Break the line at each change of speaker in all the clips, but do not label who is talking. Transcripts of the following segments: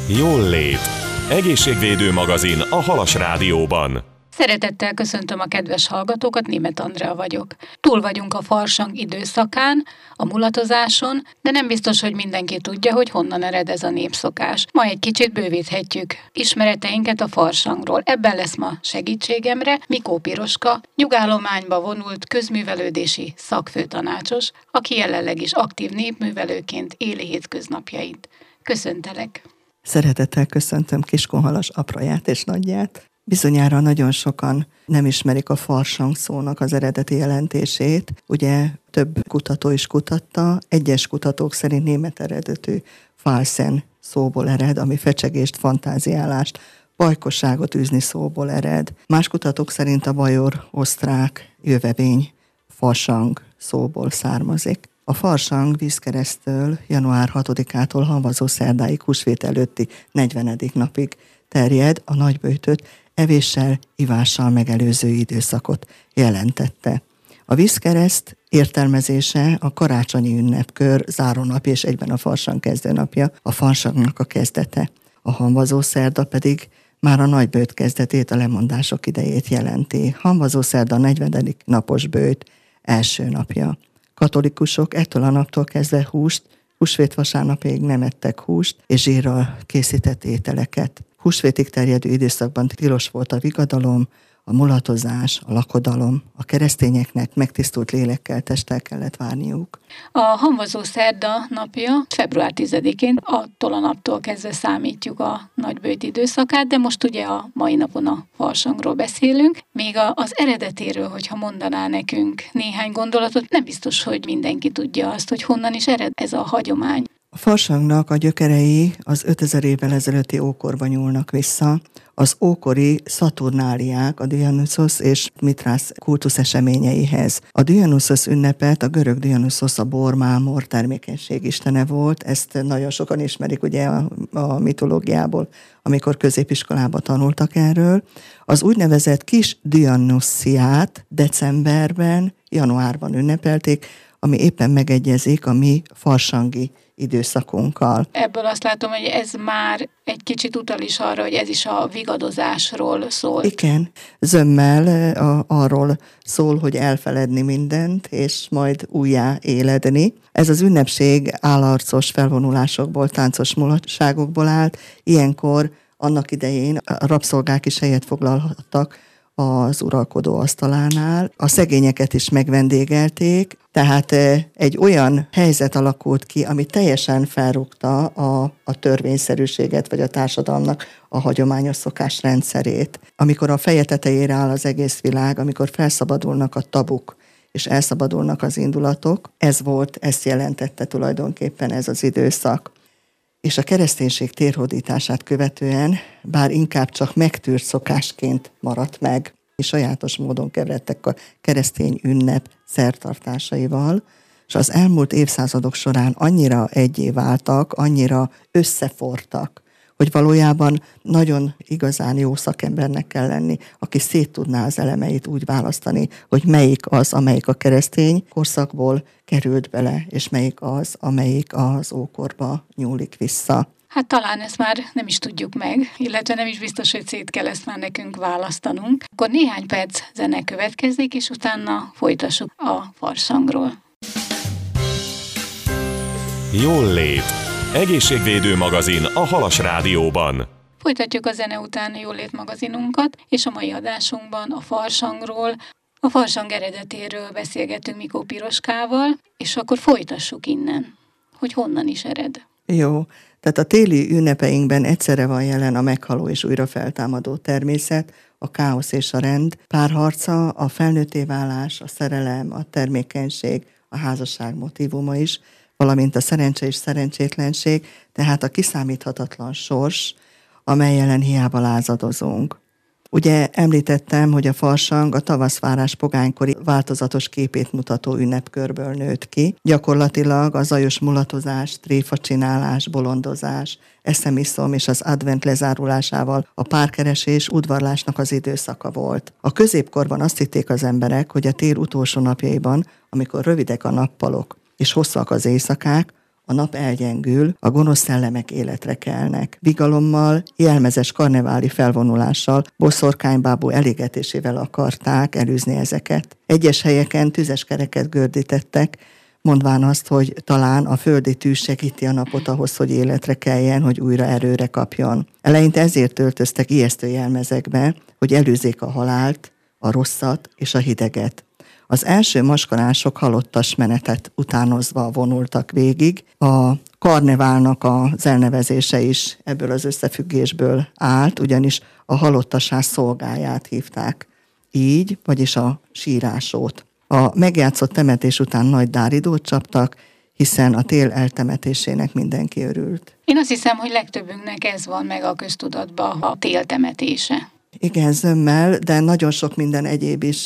Jól lét. Egészségvédő magazin a Halas Rádióban.
Szeretettel köszöntöm a kedves hallgatókat, Németh Andrea vagyok. Túl vagyunk a farsang időszakán, a mulatozáson, de nem biztos, hogy mindenki tudja, hogy honnan ered ez a népszokás. Ma egy kicsit bővíthetjük ismereteinket a farsangról. Ebben lesz ma segítségemre Mikó Piroska, nyugállományba vonult közművelődési szakfőtanácsos, aki jelenleg is aktív népművelőként éli hétköznapjait. Köszöntelek!
Szeretettel köszöntöm Kiskunhalas apraját és nagyját. Bizonyára nagyon sokan nem ismerik a farsang szónak az eredeti jelentését. Ugye több kutató is kutatta, egyes kutatók szerint német eredetű falsen szóból ered, ami fecsegést, fantáziálást, bajkosságot űzni szóból ered. Más kutatók szerint a bajor-osztrák jövevény farsang szóból származik. A farsang vízkereszttől január 6-ától havazó szerdáig, húsvét előtti 40. napig terjed, a nagyböjtöt evéssel, ivással megelőző időszakot jelentette. A vízkereszt értelmezése a karácsonyi ünnepkör zárónapja és egyben a farsang kezdőnapja, a farsangnak a kezdete. A hamvazó szerda pedig már a nagyböjt kezdetét, a lemondások idejét jelenti. Hamvazó szerda a 40. napos böjt első napja. Katolikusok ettől a naptól kezdve húsvét vasárnapig nem ettek húst és zsírral készített ételeket. Húsvétig terjedő időszakban tilos volt a vigadalom, a mulatozás, a lakodalom. A keresztényeknek megtisztult lélekkel, testtel kellett várniuk.
A hamvazó szerda napja február 10-én, attól a naptól kezdve számítjuk a nagyböjt időszakát, de most ugye a mai napon a farsangról beszélünk. Még az eredetéről, hogyha mondaná nekünk néhány gondolatot, nem biztos, hogy mindenki tudja azt, hogy honnan is ered ez a hagyomány.
A farsangnak a gyökerei az 5000 évvel ezelőtti ókorba nyúlnak vissza. Az ókori szaturnáliák, a Dionysos és Mitrász kultusz eseményeihez. A Dionysos ünnepet, a görög Dionysos a bor-mámor termékenység istene volt, ezt nagyon sokan ismerik ugye a mitológiából, amikor középiskolában tanultak erről. Az úgynevezett kis Dionysiát decemberben, januárban ünnepelték, ami éppen megegyezik a mi farsangi időszakunkkal.
Ebből azt látom, hogy ez már egy kicsit utal is arra, hogy ez is a vigadozásról szól.
Igen, zömmel arról szól, hogy elfeledni mindent, és majd újjá éledni. Ez az ünnepség állarcos felvonulásokból, táncos mulatságokból állt. Ilyenkor annak idején a rabszolgák is helyet foglalhattak az uralkodó asztalánál. A szegényeket is megvendégelték, tehát egy olyan helyzet alakult ki, ami teljesen felrúgta a törvényszerűséget, vagy a társadalomnak a hagyományos szokásrendszerét. Amikor a feje tetejére áll az egész világ, amikor felszabadulnak a tabuk, és elszabadulnak az indulatok, ezt jelentette tulajdonképpen ez az időszak. És a kereszténység térhódítását követően, bár inkább csak megtűrt szokásként maradt meg, és sajátos módon keveredtek a keresztény ünnep szertartásaival, és az elmúlt évszázadok során annyira egyé váltak, annyira összefortak, hogy valójában nagyon igazán jó szakembernek kell lenni, aki szét tudná az elemeit úgy választani, hogy melyik az, amelyik a keresztény korszakból került bele, és melyik az, amelyik az ókorba nyúlik vissza.
Hát talán ezt már nem is tudjuk meg, illetve nem is biztos, hogy szét kell ezt már nekünk választanunk. Akkor néhány perc zene következik, és utána folytassuk a farsangról.
Jól lét. Egészségvédő magazin a Halas Rádióban.
Folytatjuk a zene után Jól lét magazinunkat, és a mai adásunkban a farsangról, a farsang eredetéről beszélgetünk Mikó Piroskával, és akkor folytassuk innen, hogy honnan is ered.
Jó, tehát a téli ünnepeinkben egyszerre van jelen a meghaló és újra feltámadó természet, a káosz és a rend párharca, a felnőtté válás, a szerelem, a termékenység, a házasság motívuma is, valamint a szerencse és szerencsétlenség, tehát a kiszámíthatatlan sors, amely ellen hiába lázadozunk. Ugye említettem, hogy a farsang a tavaszvárás pogánykori változatos képét mutató ünnepkörből nőtt ki. Gyakorlatilag a zajos mulatozás, tréfacsinálás, bolondozás, eszemiszom és az advent lezárulásával a párkeresés, udvarlásnak az időszaka volt. A középkorban azt hitték az emberek, hogy a tél utolsó napjaiban, amikor rövidek a nappalok és hosszak az éjszakák, a nap elgyengül, a gonosz szellemek életre kelnek. Vigalommal, jelmezes karneváli felvonulással, boszorkánybábú elégetésével akarták elűzni ezeket. Egyes helyeken tüzes kereket gördítettek, mondván azt, hogy talán a földi tűz segíti a napot ahhoz, hogy életre keljen, hogy újra erőre kapjon. Eleinte ezért öltöztek ijesztő jelmezekbe, hogy előzzék a halált, a rosszat és a hideget. Az első maskarások halottas menetet utánozva vonultak végig. A karneválnak az elnevezése is ebből az összefüggésből állt, ugyanis a halottasás szolgáját hívták így, vagyis a sírásót. A megjátszott temetés után nagy dáridót csaptak, hiszen a tél eltemetésének mindenki örült.
Én azt hiszem, hogy legtöbbünknek ez van meg a köztudatban, a tél temetése.
Igen, zömmel, de nagyon sok minden egyéb is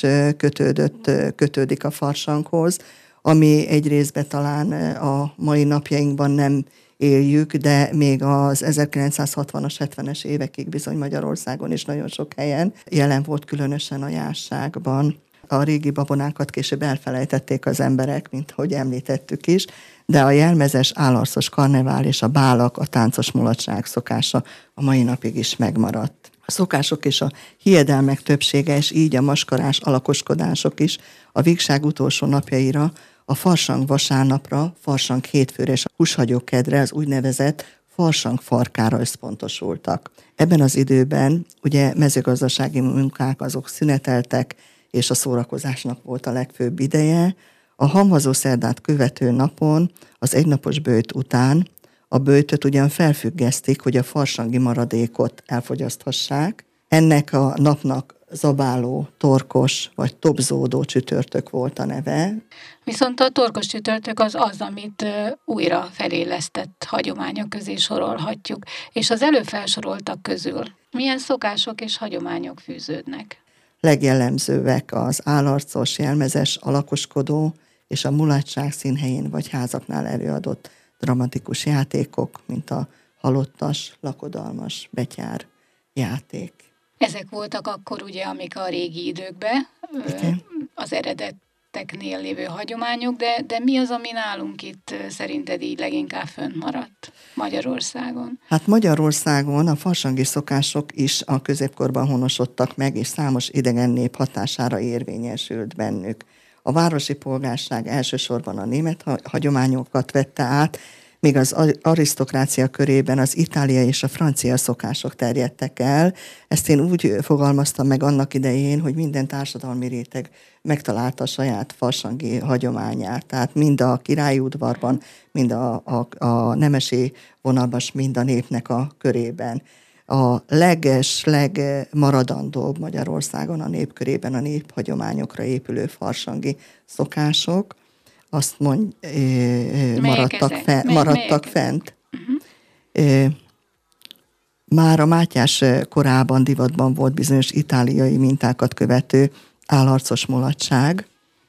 kötődik a farsanghoz, ami egy részben talán a mai napjainkban nem éljük, de még az 1960-as, 70-es évekig bizony Magyarországon is nagyon sok helyen jelen volt, különösen a jásságban. A régi babonákat később elfelejtették az emberek, mint hogy említettük is, de a jelmezes, állarcos karnevál és a bálak, a táncos mulatság szokása a mai napig is megmaradt. A szokások és a hiedelmek többsége, és így a maskarás alakoskodások is a vígság utolsó napjaira, a farsang vasárnapra, farsang hétfőre és a húshagyókedre, az úgynevezett farsang farkára összpontosultak. Ebben az időben ugye mezőgazdasági munkák azok szüneteltek, és a szórakozásnak volt a legfőbb ideje. A hamvazó szerdát követő napon, az egynapos böjt után a böjtöt ugyan felfüggesztik, hogy a farsangi maradékot elfogyaszthassák. Ennek a napnak zabáló, torkos vagy tobzódó csütörtök volt a neve.
Viszont a torkos csütörtök az, amit újra felélesztett hagyományok közé sorolhatjuk, és az előfelsoroltak közül milyen szokások és hagyományok fűződnek?
Legjellemzőbbek az állarcos, jelmezes, alakoskodó és a mulatság színhelyén vagy házaknál előadott dramatikus játékok, mint a halottas, lakodalmas, betyár játék.
Ezek voltak akkor ugye, amik a régi időkben, az eredeteknél lévő hagyományok, de mi az, ami nálunk itt szerinted így leginkább fönnmaradt Magyarországon?
Hát Magyarországon a farsangi szokások is a középkorban honosodtak meg, és számos idegen nép hatására érvényesült bennük. A városi polgárság elsősorban a német hagyományokat vette át, míg az arisztokrácia körében az itáliai és a francia szokások terjedtek el. Ezt én úgy fogalmaztam meg annak idején, hogy minden társadalmi réteg megtalálta a saját farsangi hagyományát. Tehát mind a királyi udvarban, mind a nemesi vonalban, mind a népnek a körében. A legmaradandóbb Magyarországon a nép körében a néphagyományokra épülő farsangi szokások, azt maradtak fent. Uh-huh. Már a Mátyás korában divatban volt bizonyos itáliai mintákat követő állarcos mulatság,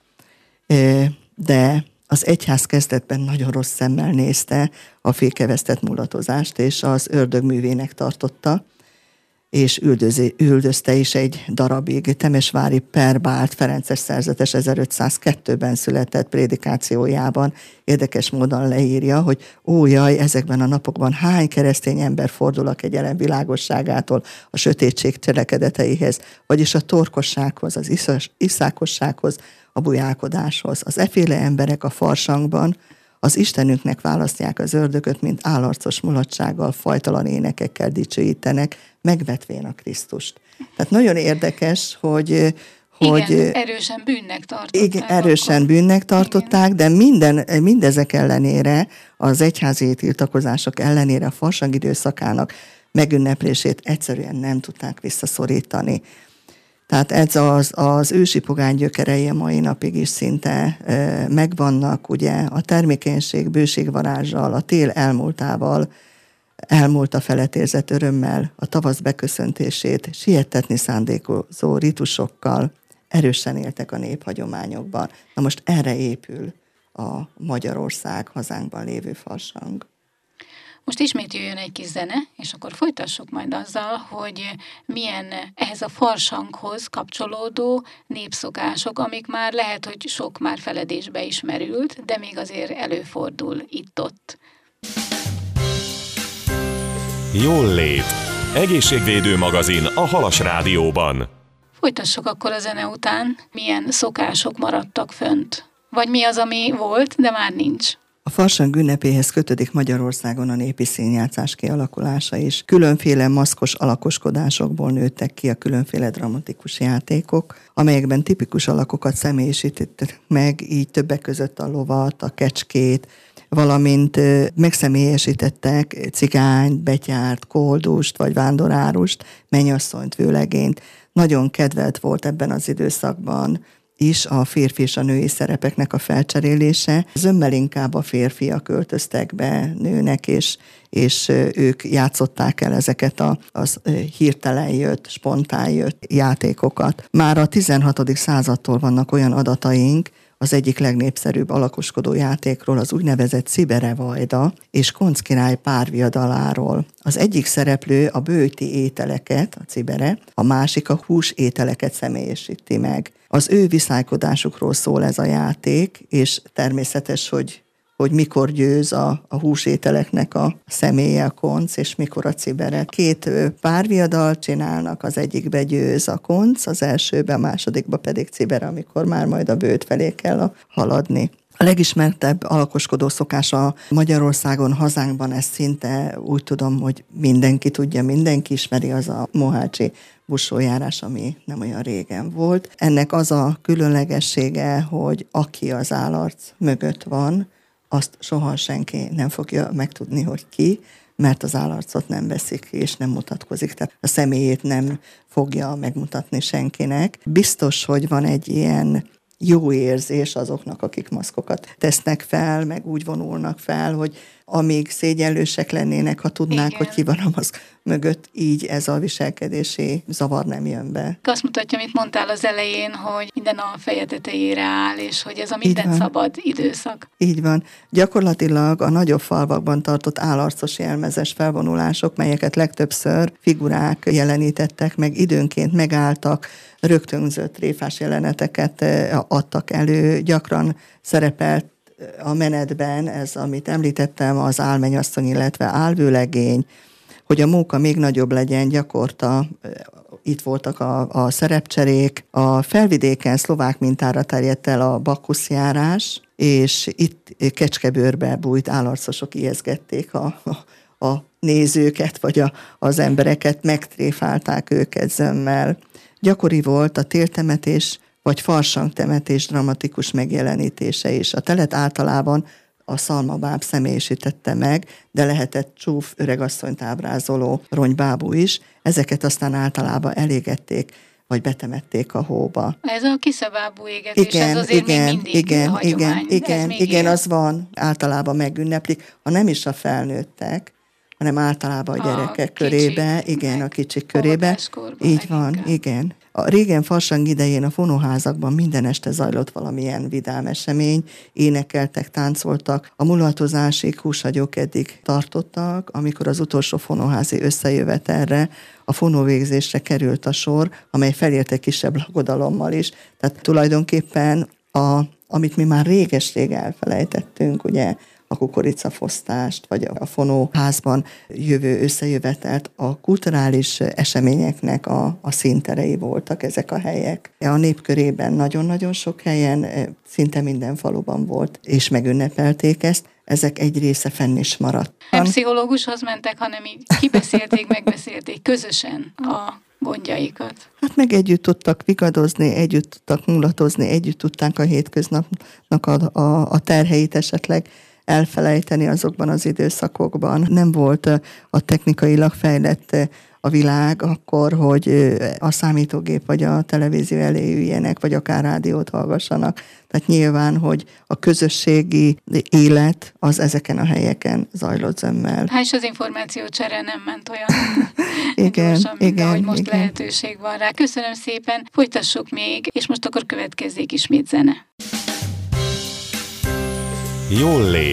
de az egyház kezdetben nagyon rossz szemmel nézte a fékevesztett mulatozást, és az ördögművének tartotta, és üldözte is egy darabig. Temesvári Perbált Ferences szerzetes 1502-ben született prédikációjában érdekes módon leírja, hogy ó jaj, ezekben a napokban hány keresztény ember fordul a kegyelem világosságától a sötétség cselekedeteihez, vagyis a torkossághoz, az iszákossághoz, a bujálkodáshoz. Az efféle emberek a farsangban az Istenünknek választják az ördögöt, mint állarcos mulatsággal, fajtalan énekekkel dicsőítenek, megvetvén a Krisztust. Tehát nagyon érdekes, hogy
erősen bűnnek tartották.
Igen, erősen bűnnek tartották, de mindezek ellenére, az egyházi tiltakozások ellenére a farsang időszakának megünneplését egyszerűen nem tudták visszaszorítani. Tehát ez az ősi pogány gyökerei a mai napig is szinte megvannak, ugye a termékenység bőségvarázssal, a tél elmúltával, elmúlt a felett érzett örömmel, a tavasz beköszöntését siettetni szándékozó ritusokkal erősen éltek a néphagyományokban. Na most erre épül a Magyarország hazánkban lévő farsang.
Most ismét jöjjön egy kis zene, és akkor folytassuk majd azzal, hogy milyen ehhez a farsanghoz kapcsolódó népszokások, amik már lehet, hogy sok már feledésbe is merült, de még azért előfordul itt-ott.
Jól lét. Egészségvédő magazin a Halas Rádióban.
Folytassuk akkor a zene után, milyen szokások maradtak fönt. Vagy mi az, ami volt, de már nincs.
A farsang ünnepéhez kötődik Magyarországon a népi színjátszás kialakulása is. Különféle maszkos alakoskodásokból nőttek ki a különféle dramatikus játékok, amelyekben tipikus alakokat személyisítettek meg, így többek között a lovat, a kecskét, valamint megszemélyesítettek cigányt, betyárt, koldust vagy vándorárust, mennyasszonyt, vőlegényt. Nagyon kedvelt volt ebben az időszakban is a férfi és a női szerepeknek a felcserélése. Zömmel inkább a férfiak költöztek be nőnek, és ők játszották el ezeket a hirtelen jött, spontán jött játékokat. Már a 16. századtól vannak olyan adataink, az egyik legnépszerűbb alakoskodó játékról, az úgynevezett Cibere vajda és Konc király párviadaláról. Az egyik szereplő a bőti ételeket, a cibere, a másik a hús ételeket személyesíti meg. Az ő viszálykodásukról szól ez a játék, és természetes, hogy mikor győz a húsételeknek a személye, a konc, és mikor a cibere. Két párviadalt csinálnak, az egyikbe győz a konc, az elsőben, a másodikba pedig cibere, amikor már majd a bőt felé kell haladni. A legismertebb alakoskodó szokása Magyarországon, hazánkban, ez szinte úgy tudom, hogy mindenki tudja, mindenki ismeri, az a mohácsi busójárás, ami nem olyan régen volt. Ennek az a különlegessége, hogy aki az állarc mögött van, azt soha senki nem fogja megtudni, hogy ki, mert az állarcot nem veszik ki, és nem mutatkozik. Tehát a személyét nem fogja megmutatni senkinek. Biztos, hogy van egy ilyen jó érzés azoknak, akik maszkokat tesznek fel, meg úgy vonulnak fel, hogy amíg szégyenlősek lennének, ha tudnák, igen, hogy ki van a maszk mögött, így ez a viselkedési zavar nem jön be.
Azt mutatja, amit mondtál az elején, hogy minden a feje tetejére áll, és hogy ez a minden szabad időszak.
Így van. Gyakorlatilag a nagyobb falvakban tartott állarcos jelmezes felvonulások, melyeket legtöbbször figurák jelenítettek meg, időnként megálltak, rögtönzött tréfás jeleneteket adtak elő, gyakran szerepelt a menetben, ez, amit említettem, az álmennyasszony, illetve álvőlegény, hogy a móka még nagyobb legyen, gyakorta itt voltak a szerepcserék. A felvidéken szlovák mintára terjedt el a bakkuszjárás, és itt kecskebőrbe bújt állarcosok ijeszgették a nézőket, vagy az embereket, megtréfálták őket zömmel. Gyakori volt a téltemetés, vagy farsangtemetés dramatikus megjelenítése is. A telet általában a szalmabáb személyisítette meg, de lehetett csúf öregasszonyt ábrázoló ronybábú is. Ezeket aztán általában elégették, vagy betemették a hóba.
Ez a kiszabábú égetés, igen, ez azért még mindig hagyomány.
Igen, az van. Általában megünneplik. Ha nem is a felnőttek, hanem általában a gyerekek körébe, igen, a kicsik körébe. Így van, igen. A régen farsang idején a fonóházakban minden este zajlott valamilyen vidám esemény, énekeltek, táncoltak. A mulatozásig, húshagyók eddig tartottak, amikor az utolsó fonóházi összejövetelre, a fonóvégzésre került a sor, amely felért egy kisebb lakodalommal is. Tehát tulajdonképpen amit mi már réges-rég elfelejtettünk, ugye, a kukoricafosztást, vagy a fonóházban jövő összejövetelt, a kulturális eseményeknek a színterei voltak ezek a helyek. A népkörében nagyon-nagyon sok helyen, szinte minden faluban volt, és megünnepelték ezt. Ezek egy része fenn is maradt.
Nem pszichológushoz mentek, hanem így kibeszélték, megbeszélték közösen a gondjaikat.
Hát meg együtt tudtak vigadozni, együtt tudtak mulatozni, együtt tudták a hétköznapnak a terheit esetleg elfelejteni azokban az időszakokban. Nem volt a technikailag fejlett a világ akkor, hogy a számítógép vagy a televízió elé üljenek, vagy akár rádiót hallgassanak. Tehát nyilván, hogy a közösségi élet az ezeken a helyeken zajlott zömmel.
Hát és az információcsere nem ment olyan
igen,
gyorsan, mint ahogy most
igen.
lehetőség van rá. Köszönöm szépen, folytassuk még, és most akkor következzék ismét zene.
Jól lét.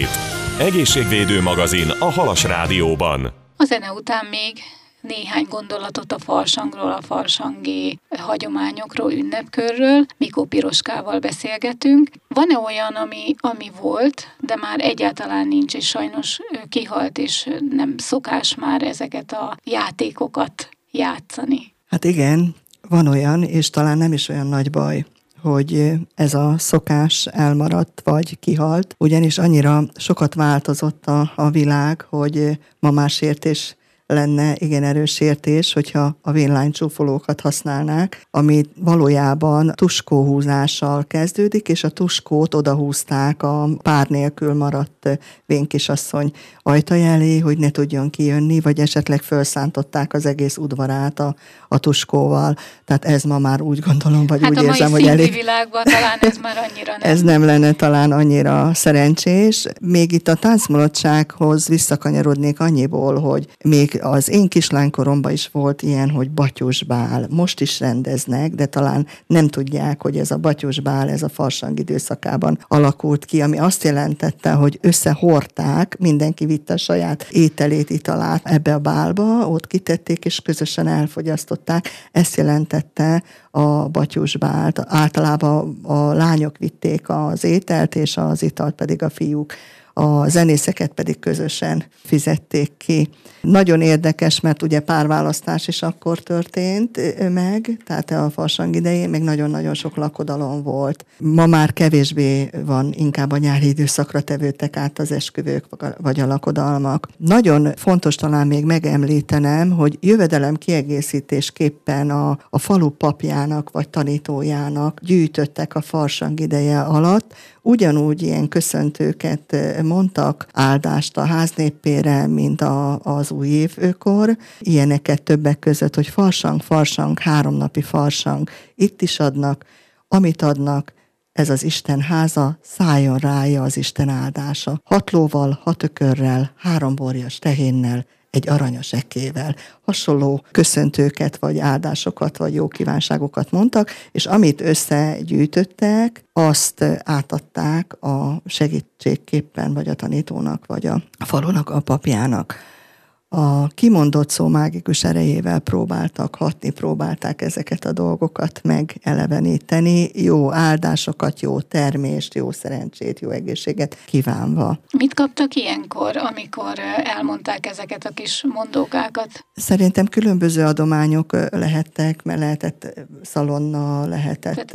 Egészségvédő magazin a Halas Rádióban.
A zene után még néhány gondolatot a farsangról, a farsangi hagyományokról, ünnepkörről. Mikó Piroskával beszélgetünk. Van-e olyan, ami volt, de már egyáltalán nincs, és sajnos kihalt, és nem szokás már ezeket a játékokat játszani?
Hát igen, van olyan, és talán nem is olyan nagy baj, hogy ez a szokás elmaradt, vagy kihalt, ugyanis annyira sokat változott a világ, hogy ma már sértés lenne, igen erős sértés, hogyha a vénlánycsúfolókat használnák, ami valójában tuskóhúzással kezdődik, és a tuskót odahúzták a pár nélkül maradt vénkisasszony ajtaja elé, hogy ne tudjon kijönni, vagy esetleg felszántották az egész udvarát a tuskóval. Tehát ez ma már úgy gondolom, vagy úgy érzem, hogy elég...
világban talán ez már annyira nem.
Ez nem lenne talán annyira szerencsés. Még itt a táncmulatsághoz visszakanyarodnék annyiból, hogy még az én kislánykoromban is volt ilyen, hogy batyusbál. Most is rendeznek, de talán nem tudják, hogy ez a batyusbál, ez a farsang időszakában alakult ki, ami azt jelentette, hogy összehordták, mindenki vitte a saját ételét, italát ebbe a bálba, ott kitették, és közösen elfogyasztották. Ezt jelentette a batyusbált. Általában a lányok vitték az ételt, és az italt pedig a fiúk. A zenészeket pedig közösen fizették ki. Nagyon érdekes, mert ugye párválasztás is akkor történt meg, tehát a farsang idején még nagyon-nagyon sok lakodalom volt. Ma már kevésbé van, inkább a nyári időszakra tevődtek át az esküvők vagy a lakodalmak. Nagyon fontos talán még megemlítenem, hogy jövedelem kiegészítésképpen a falu papjának vagy tanítójának gyűjtöttek a farsang ideje alatt, ugyanúgy ilyen köszöntőket mondtak, áldást a háznéppére, mint az új évkor. Ilyeneket többek között, hogy farsang, 3 napi farsang. Itt is adnak, amit adnak, ez az Isten háza, szálljon rája az Isten áldása. 6 lóval, 6 ökörrel, 3 borjas tehénnel, egy aranyas ekével. Hasonló köszöntőket, vagy áldásokat, vagy jó kívánságokat mondtak, és amit összegyűjtöttek, azt átadták a segítségképpen, vagy a tanítónak, vagy a falunak, a papjának. A kimondott szó mágikus erejével próbálták ezeket a dolgokat megeleveníteni, jó áldásokat, jó termést, jó szerencsét, jó egészséget kívánva.
Mit kaptak ilyenkor, amikor elmondták ezeket a kis mondókákat?
Szerintem különböző adományok lehettek, mert lehetett szalonna, lehetett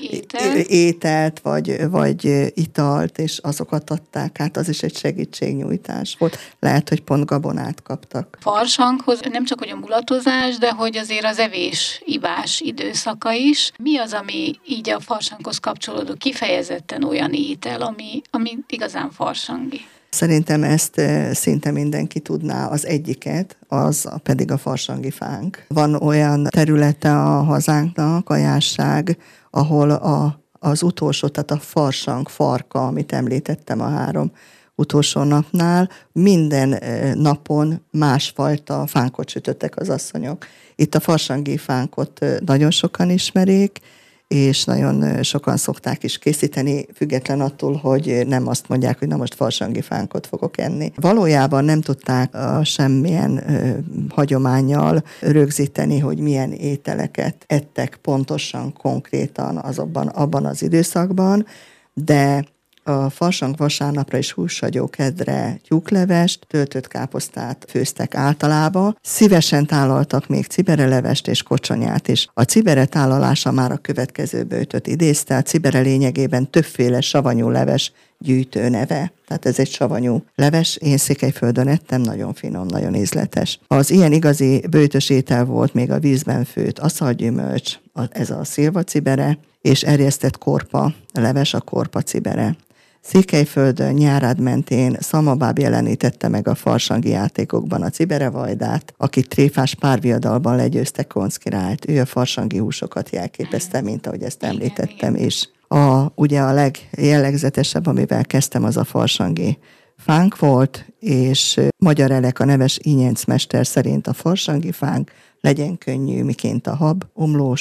ételt, vagy italt, és azokat adták át, az is egy segítségnyújtás volt. Lehet, hogy pont gabonát kaptak.
Farsanghoz nem csak hogy a mulatozás, de hogy azért az evés, ivás időszaka is. Mi az, ami így a farsanghoz kapcsolódó kifejezetten olyan étel, ami igazán farsangi?
Szerintem ezt szinte mindenki tudná. Az egyiket, az pedig a farsangi fánk. Van olyan területe a hazánknak, a Jászság, ahol az utolsó, tehát a farsang farka, amit említettem a 3 utolsó napnál, minden napon másfajta fánkot sütöttek az asszonyok. Itt a farsangi fánkot nagyon sokan ismerik, és nagyon sokan szokták is készíteni, független attól, hogy nem azt mondják, hogy na most farsangi fánkot fogok enni. Valójában nem tudták semmilyen hagyománnyal rögzíteni, hogy milyen ételeket ettek pontosan, konkrétan abban az időszakban, de a farsang vasárnapra és húshagyókedre tyúklevest, töltött káposztát főztek általában. Szívesen tálaltak még ciberelevest és kocsonyát is. A cibere tálalása már a következő böjtöt idézte. A cibere lényegében többféle savanyú leves gyűjtő neve. Tehát ez egy savanyú leves. Én Székelyföldön ettem, nagyon finom, nagyon ízletes. Az ilyen igazi böjtös étel volt még a vízben főtt aszalgyümölcs, ez a szilvacibere, és erjesztett korpa leves, a korpa cibere. Székelyföldön, Nyárád mentén Szamabáb jelenítette meg a farsangi játékokban a ciberevajdát, akit tréfás párviadalban legyőzte Koncz királyt. Ő a farsangi húsokat jelképezte, mint ahogy ezt említettem is. Ugye a legjellegzetesebb, amivel kezdtem, az a farsangi fánk volt, és Magyar Elek, a neves ínyencmester szerint a farsangi fánk legyen könnyű, miként a hab, omlós,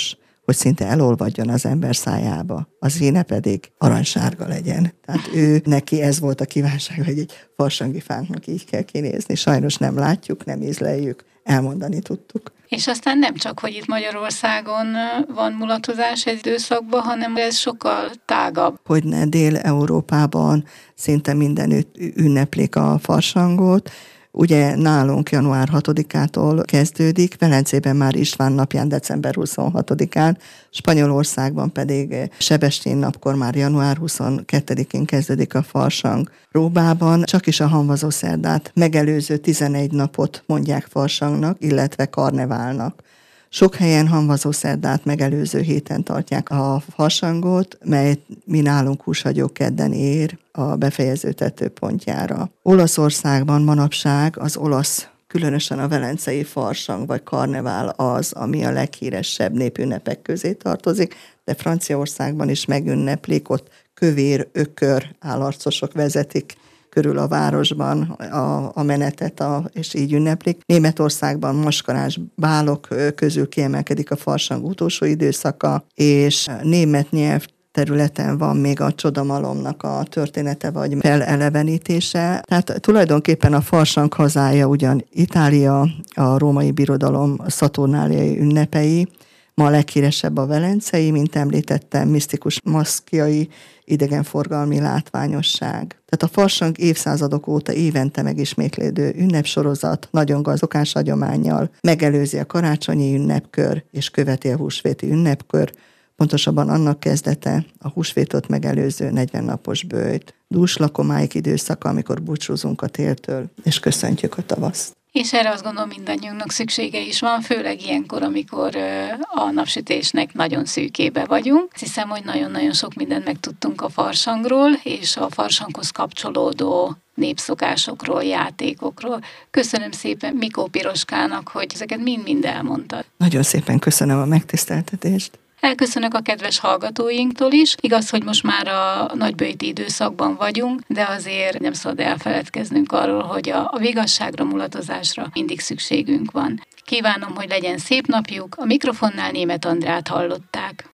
hogy szinte elolvadjon az ember szájába, az éne pedig aranysárga legyen. Tehát neki ez volt a kívánság, hogy egy farsangi fánknak így kell kinézni. Sajnos nem látjuk, nem ízleljük, elmondani tudtuk.
És aztán nem csak, hogy itt Magyarországon van mulatozás ez időszakban, hanem ez sokkal tágabb.
Hogyne Dél-Európában szinte mindenütt ünneplik a farsangot. Ugye nálunk január 6-ától kezdődik, Velencében már István napján, december 26-án, Spanyolországban pedig Sebestyén napkor már január 22-én kezdődik a farsang. Rómában csak is a hamvazó szerdát megelőző 11 napot mondják farsangnak, illetve karneválnak. Sok helyen hamvazó szerdát megelőző héten tartják a farsangot, mely mi nálunk húshagyó kedden ér a befejező tetőpontjára. Olaszországban manapság az olasz, különösen a velencei farsang vagy karnevál az, ami a leghíresebb népünnepek közé tartozik, de Franciaországban is megünneplik, ott kövér, ökör állarcosok vezetik körül a városban a menetet, és így ünneplik. Németországban maskarás bálok közül kiemelkedik a farsang utolsó időszaka, és német nyelv területen van még a csodamalomnak a története vagy felelevenítése. Tehát tulajdonképpen a farsang hazája ugyan Itália, a római birodalom szaturnáliai ünnepei, ma a leghíresebb a velencei, mint említettem, misztikus maszkjai, idegenforgalmi látványosság. Tehát a farsang évszázadok óta évente megismétlődő ünnepsorozat, nagyon gazdokás hagyománnyal megelőzi a karácsonyi ünnepkör és követi a húsvéti ünnepkör, pontosabban annak kezdete a húsvétot megelőző 40 napos böjt, dús lakomáig időszaka, amikor búcsúzunk a téltől, és köszöntjük a tavaszt.
És erre azt gondolom mindannyiunknak szüksége is van, főleg ilyenkor, amikor a napsütésnek nagyon szűkébe vagyunk. Azt hiszem, hogy nagyon-nagyon sok mindent megtudtunk a farsangról, és a farsanghoz kapcsolódó népszokásokról, játékokról. Köszönöm szépen Mikó Piroskának, hogy ezeket mind-mind elmondtad.
Nagyon szépen köszönöm a megtiszteltetést.
Elköszönök a kedves hallgatóinktól is. Igaz, hogy most már a nagyböjti időszakban vagyunk, de azért nem szabad elfeledkeznünk arról, hogy a vigasságra, mulatozásra mindig szükségünk van. Kívánom, hogy legyen szép napjuk. A mikrofonnál Németh Andrát hallották.